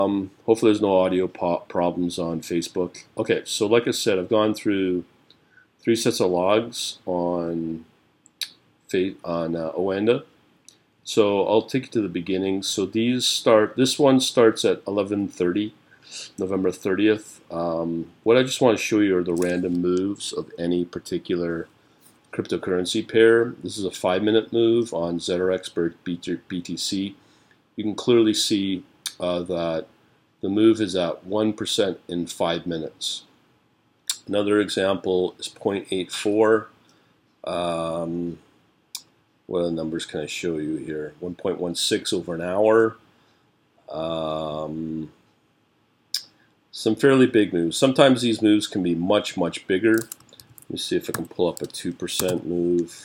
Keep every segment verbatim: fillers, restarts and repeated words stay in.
Um, hopefully there's no audio po- problems on Facebook. Okay, so like I said, I've gone through three sets of logs on on uh, Oanda. So I'll take you to the beginning. So these start. This one starts at eleven thirty, November thirtieth. Um, what I just want to show you are the random moves of any particular cryptocurrency pair. This is a five-minute move on Z R X B T C. You can clearly see uh, that the move is at one percent in five minutes. Another example is zero point eight four. Um, what other numbers can I show you here? one point one six over an hour. Um, some fairly big moves. Sometimes these moves can be much, much bigger. Let me see if I can pull up a two percent move.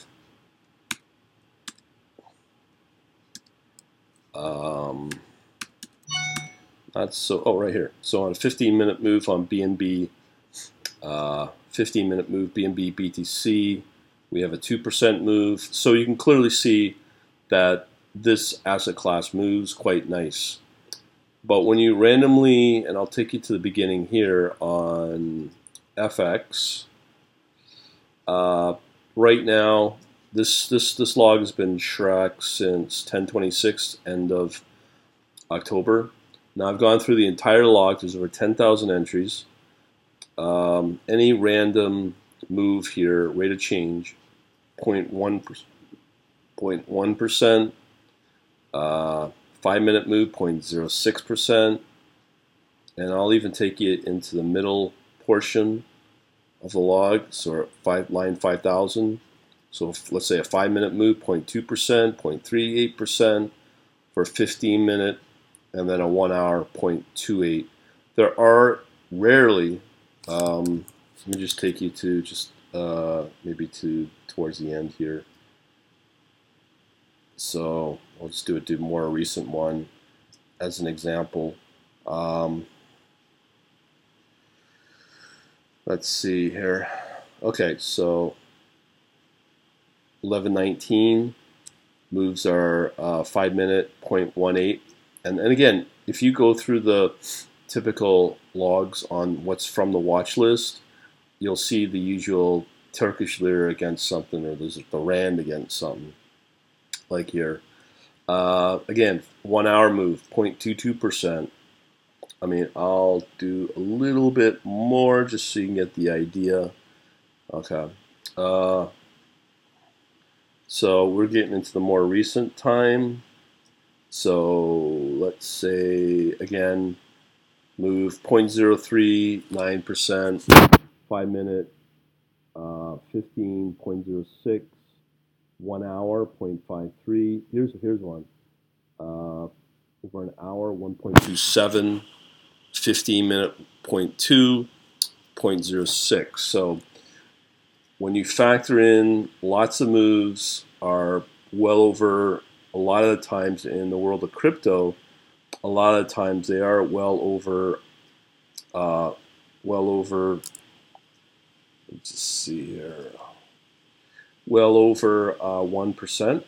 Um, that's so, oh, right here. So on a fifteen minute move on B N B, uh, fifteen minute move B N B B T C, we have a two percent move. So you can clearly see that this asset class moves quite nice. But when you randomly, and I'll take you to the beginning here on F X, uh, right now, this, this, this log has been tracked since ten twenty-six, end of October. Now I've gone through the entire log. There's over ten thousand entries. Um, any random move here, rate of change, zero point one percent. Uh, five minute move, zero point zero six percent. And I'll even take you into the middle portion of the log, so five, line five thousand. So if, let's say a five minute move, zero point two percent, zero point three eight percent. For a fifteen minute, and then a one hour, zero point two eight. There are rarely, um, let me just take you to just uh, maybe to towards the end here. So I'll just do it to a more recent one as an example. Um, let's see here. Okay, so eleven nineteen moves are uh, five minute, zero point one eight. And, and again, if you go through the typical logs on what's from the watch list, you'll see the usual Turkish lira against something, or there's the rand against something, like here. Uh, again, one hour move, zero point two two percent. I mean, I'll do a little bit more just so you can get the idea. Okay. Uh, so we're getting into the more recent time. So let's say, again, move zero point zero three nine percent, five minute, uh, fifteen point zero six, one hour, zero point five three. Here's, here's one. Uh, over an hour, one point two seven, fifteen minute, zero point two, zero point zero six. So when you factor in lots of moves are well over, a lot of the times in the world of crypto, a lot of the times they are well over, uh, well over, let's just see here, well over uh, one percent.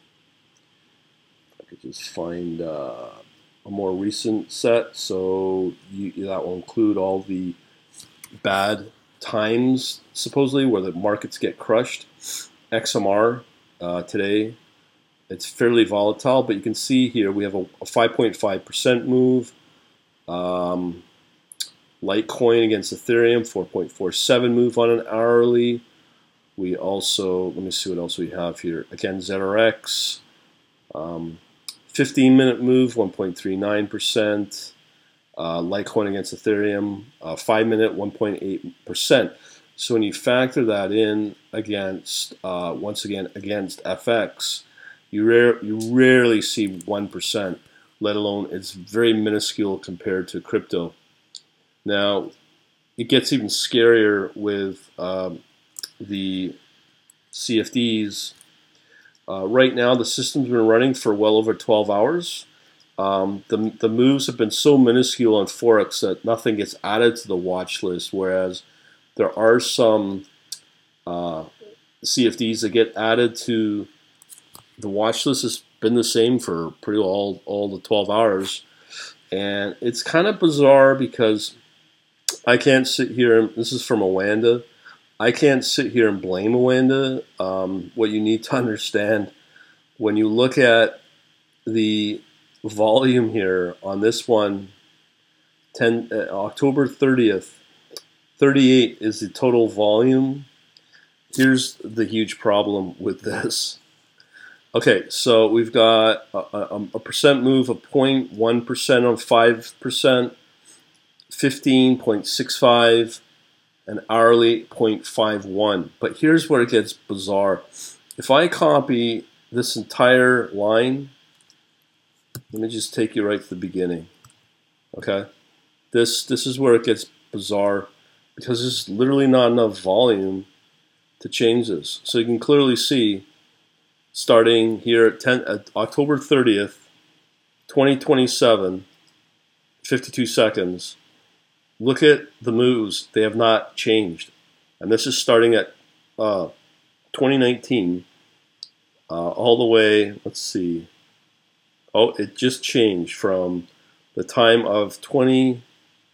I could just find uh, a more recent set, so you, that will include all the bad times, supposedly, where the markets get crushed. X M R uh, today, it's fairly volatile, but you can see here we have a, a five point five percent move. Um, Litecoin against Ethereum, four point four seven move on an hourly. We also, let me see what else we have here. Again, Z R X, um, fifteen minute move, one point three nine percent. Uh, Litecoin against Ethereum, uh, five minute, one point eight percent. So when you factor that in against, uh, once again, against F X, you, rare, you rarely see one percent, let alone it's very minuscule compared to crypto. Now, it gets even scarier with um, the C F Ds. Uh, right now, the system's been running for well over twelve hours. Um, the, the moves have been so minuscule on Forex that nothing gets added to the watch list, whereas there are some uh, C F Ds that get added to the watch list. Has been the same for pretty all, all the twelve hours. And it's kind of bizarre because I can't sit here, and this is from Oanda. I can't sit here and blame Oanda. Um, what you need to understand when you look at the volume here on this one, ten, uh, October thirtieth, thirty-eight is the total volume. Here's the huge problem with this. Okay, so we've got a, a, a percent move of zero point one percent on five percent, fifteen point six five, and hourly zero point five one. But here's where it gets bizarre. If I copy this entire line, let me just take you right to the beginning. Okay, this this is where it gets bizarre because there's literally not enough volume to change this. So you can clearly see, starting here at, ten, at October thirtieth, twenty twenty-seven, fifty-two seconds. Look at the moves; they have not changed, and this is starting at uh, twenty nineteen, uh, all the way. Let's see. Oh, it just changed from the time of twenty.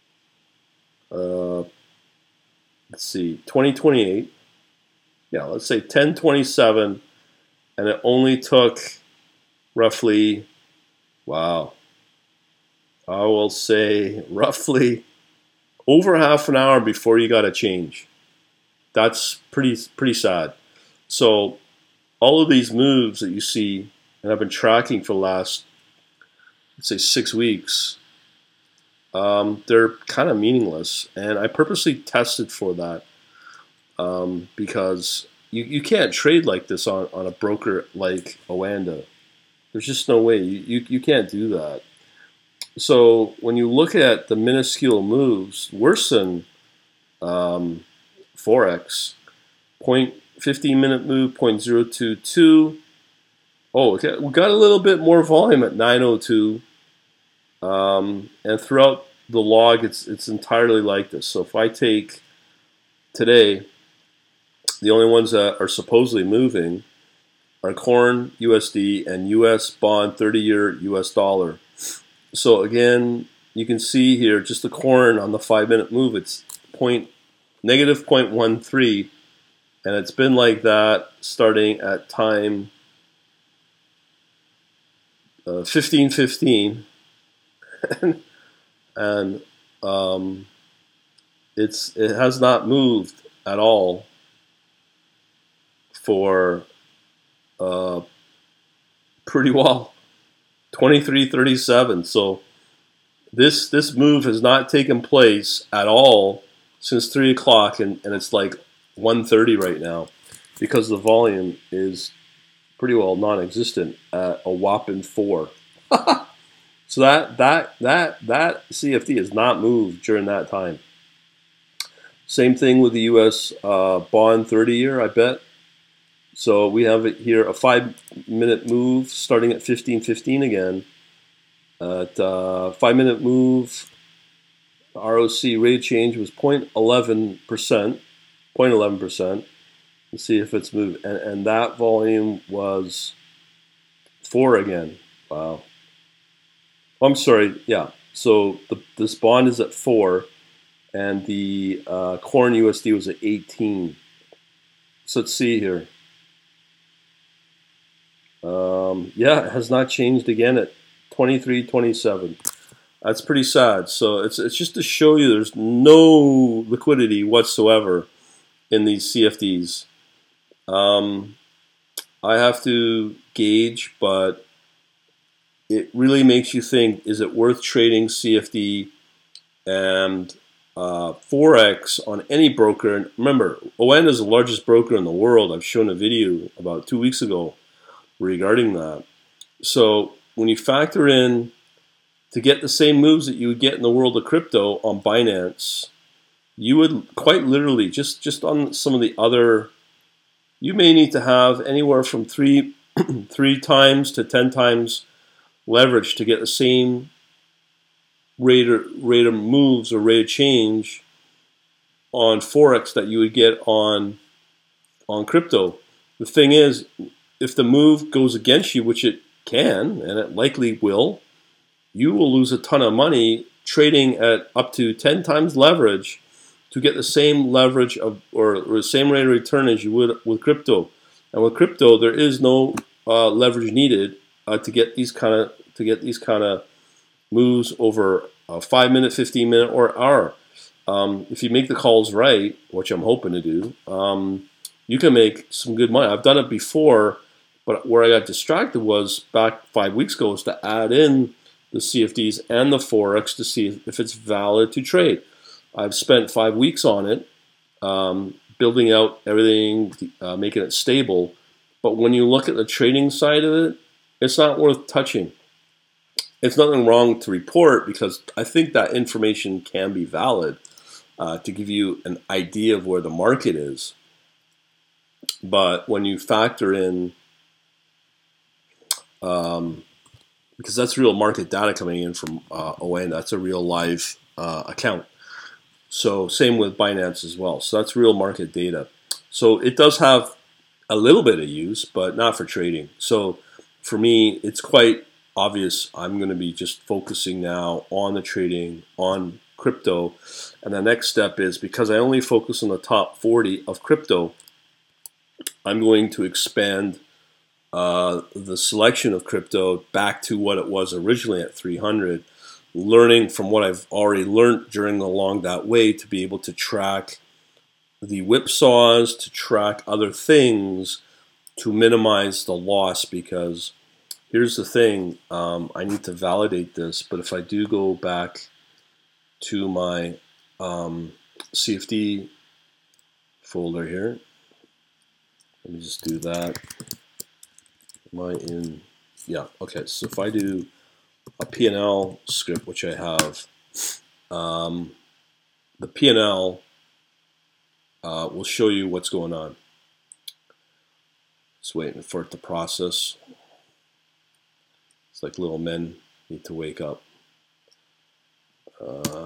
Uh, let's see, twenty twenty-eight. Yeah, let's say ten twenty-seven, and it only took roughly, wow, I will say roughly over half an hour before you got a change. That's pretty pretty sad. So all of these moves that you see, and I've been tracking for the last, let's say, six weeks, um, they're kind of meaningless. And I purposely tested for that um, because you, you can't trade like this on, on a broker like Oanda. There's just no way. You, you, you can't do that. So when you look at the minuscule moves, worse than um, Forex, point fifteen minute move, zero point zero two two. Oh, okay, we got a little bit more volume at nine oh two, um, and throughout the log, it's it's entirely like this. So if I take today, the only ones that are supposedly moving are corn, U S D, and U S bond thirty year U S dollar. So again, you can see here just the corn on the five minute move. It's point negative zero point one three, and it's been like that starting at time uh, fifteen fifteen, and, and um, it's it has not moved at all for uh, pretty well twenty-three thirty-seven. So this this move has not taken place at all since three o'clock, and, and it's like one thirty right now because the volume is pretty well non-existent at a whopping four. So that that that that C F D has not moved during that time. Same thing with the U S uh, bond thirty year, I bet. So we have it here, a five minute move starting at fifteen fifteen again. At uh, five minute move, R O C rate of change was zero point one one percent. zero point one one percent. Let's see if it's moved. And, and that volume was four again. Wow. Oh, I'm sorry. Yeah. So the, this bond is at four, and the uh, corn U S D was at eighteen. So let's see here. Um, yeah, it has not changed again at twenty-three twenty-seven. That's pretty sad. So it's it's just to show you there's no liquidity whatsoever in these C F Ds. Um, I have to gauge, but it really makes you think, is it worth trading C F D and uh, Forex on any broker? And remember, Oanda is the largest broker in the world. I've shown a video about two weeks ago regarding that. So when you factor in to get the same moves that you would get in the world of crypto on Binance, you would quite literally, just, just on some of the other, you may need to have anywhere from three, three times to ten times leverage to get the same rate of, rate of moves or rate of change on Forex that you would get on, on crypto. The thing is, if the move goes against you, which it can, and it likely will, you will lose a ton of money trading at up to ten times leverage to get the same leverage of or, or the same rate of return as you would with crypto. And with crypto, there is no uh, leverage needed uh, to get these kind of to get these kind of moves over a five minute, fifteen minute, or hour. Um, if you make the calls right, which I'm hoping to do, um, you can make some good money. I've done it before, but where I got distracted was back five weeks ago was to add in the C F Ds and the Forex to see if it's valid to trade. I've spent five weeks on it, um, building out everything, uh, making it stable. But when you look at the trading side of it, it's not worth touching. It's nothing wrong to report because I think that information can be valid uh, to give you an idea of where the market is. But when you factor in, um, because that's real market data coming in from uh, O N, that's a real live uh, account. So same with Binance as well. So that's real market data. So it does have a little bit of use, but not for trading. So for me, it's quite obvious I'm going to be just focusing now on the trading, on crypto. And the next step is, because I only focus on the top forty of crypto, I'm going to expand uh, the selection of crypto back to what it was originally at three hundred, learning from what I've already learned during along that way to be able to track the whipsaws, to track other things, to minimize the loss. Because here's the thing, um, I need to validate this, but if I do go back to my um, C F D folder here, let me just do that. Am I in? Yeah, okay, so if I do a P and L script, which I have, um, the P and L uh, will show you what's going on. Just waiting for it to process. It's like little men need to wake up. Uh,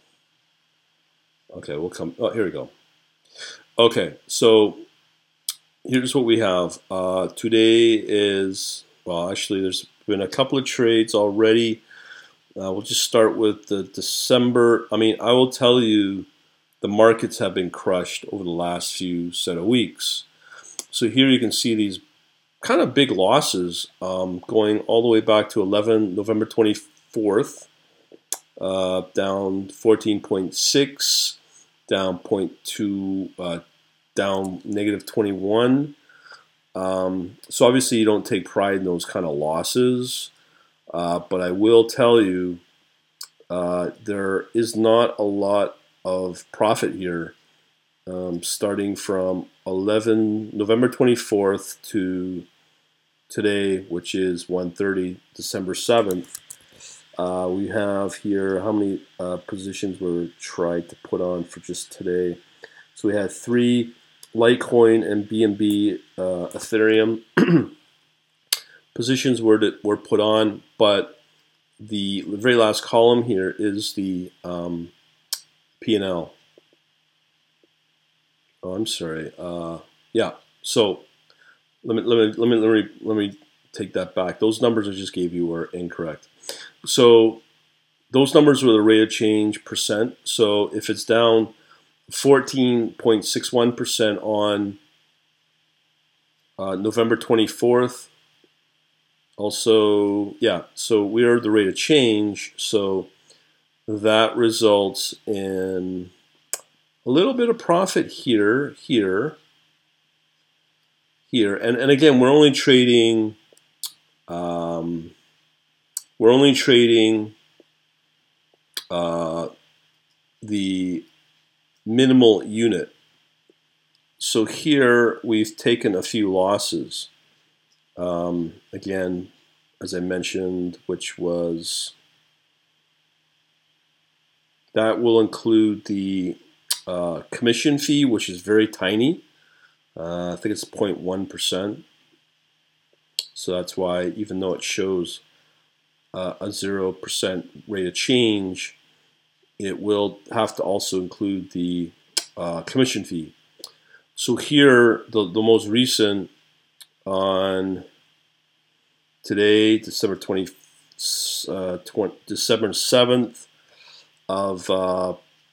okay, we'll come. Oh, here we go. Okay, so here's what we have. Uh, today is, well, actually, there's been a couple of trades already. Uh, we'll just start with the December. I mean, I will tell you, the markets have been crushed over the last few set of weeks. So here you can see these kind of big losses um, going all the way back to eleven November twenty-fourth, uh, down fourteen point six, down zero point two, uh, down negative twenty-one. Um, so obviously you don't take pride in those kind of losses, uh, but I will tell you uh, there is not a lot of profit here, um, starting from eleven November twenty-fourth to today, which is one thirty December seventh. Uh, we have here how many uh, positions were tried to put on for just today. So we had three Litecoin and B N B uh, Ethereum positions were to, were put on, but the very last column here is the um, P and L. Oh, I'm sorry. Uh, yeah. So let me let me let me let me let me take that back. Those numbers I just gave you were incorrect. So those numbers were the rate of change percent. So if it's down fourteen point six one percent on uh, November twenty-fourth. Also, yeah, so we are the rate of change. So that results in a little bit of profit here, here, here. And, and again, we're only trading, um, we're only trading uh, the minimal unit. So here we've taken a few losses. Um, again, as I mentioned, which was, that will include the uh, commission fee, which is very tiny. Uh, I think it's zero point one percent. So that's why, even though it shows uh, a zero percent rate of change, it will have to also include the uh, commission fee. So here, the, the most recent on today, December uh, December seventh of uh,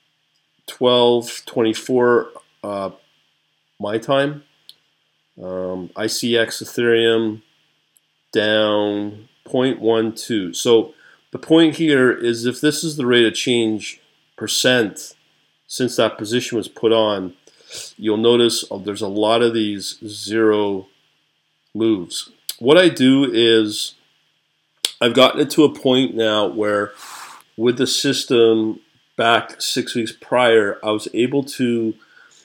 twelve twenty-four uh, my time. Um, I C X Ethereum down zero point one two. So the point here is if this is the rate of change percent since that position was put on, you'll notice oh, there's a lot of these zero moves. What I do is I've gotten it to a point now where with the system back six weeks prior, I was able to,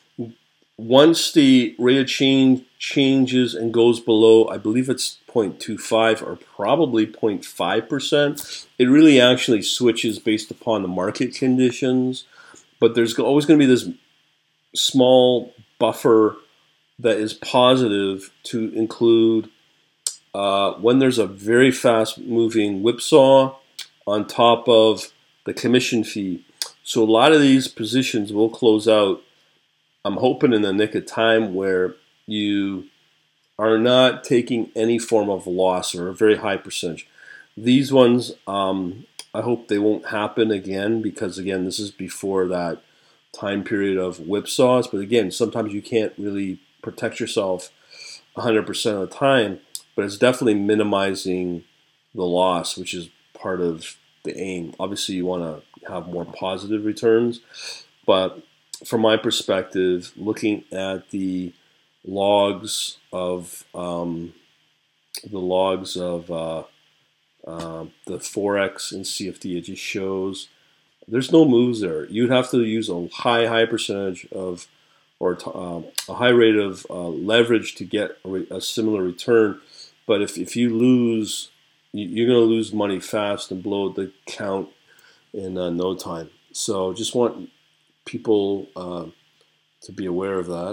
once the rate of change changes and goes below, I believe it's zero point two five or probably zero point five percent, it really actually switches based upon the market conditions. But there's always going to be this small buffer that is positive to include uh, when there's a very fast moving whipsaw on top of the commission fee. So a lot of these positions will close out, I'm hoping, in the nick of time where you are not taking any form of loss or a very high percentage. These ones, um, I hope they won't happen again because, again, this is before that time period of whipsaws. But again, sometimes you can't really protect yourself one hundred percent of the time, but it's definitely minimizing the loss, which is part of the aim. Obviously, you want to have more positive returns, but from my perspective, looking at the logs of um, the logs of uh, uh, the Forex and C F D, it just shows there's no moves there. You'd have to use a high, high percentage of, or uh, a high rate of uh, leverage to get a, a similar return. But if, if you lose, you're going to lose money fast and blow the count in uh, no time. So just want people uh, to be aware of that.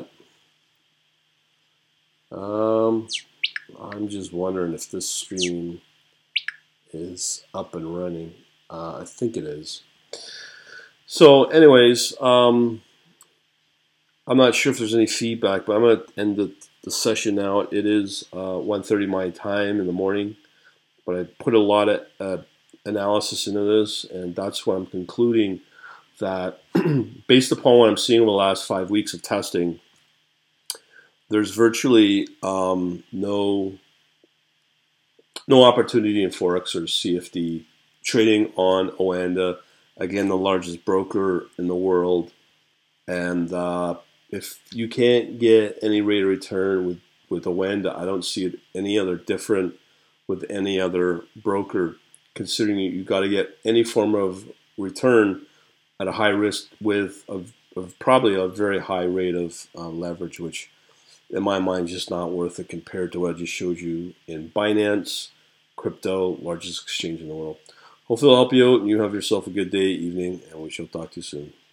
Um, I'm just wondering if this stream is up and running. Uh, I think it is. So anyways, um, I'm not sure if there's any feedback, but I'm going to end the, the session now. It is uh, one thirty my time in the morning, but I put a lot of uh, analysis into this, and that's what I'm concluding that based upon what I'm seeing over the last five weeks of testing, there's virtually um, no no opportunity in Forex or C F D trading on Oanda. Again, the largest broker in the world, and uh, if you can't get any rate of return with with Oanda, I don't see it any other different with any other broker. Considering you got to get any form of return at a high risk with of, of probably a very high rate of uh, leverage, which in my mind is just not worth it compared to what I just showed you in Binance, crypto, largest exchange in the world. Hopefully it'll help you out and you have yourself a good day, evening, and we shall talk to you soon.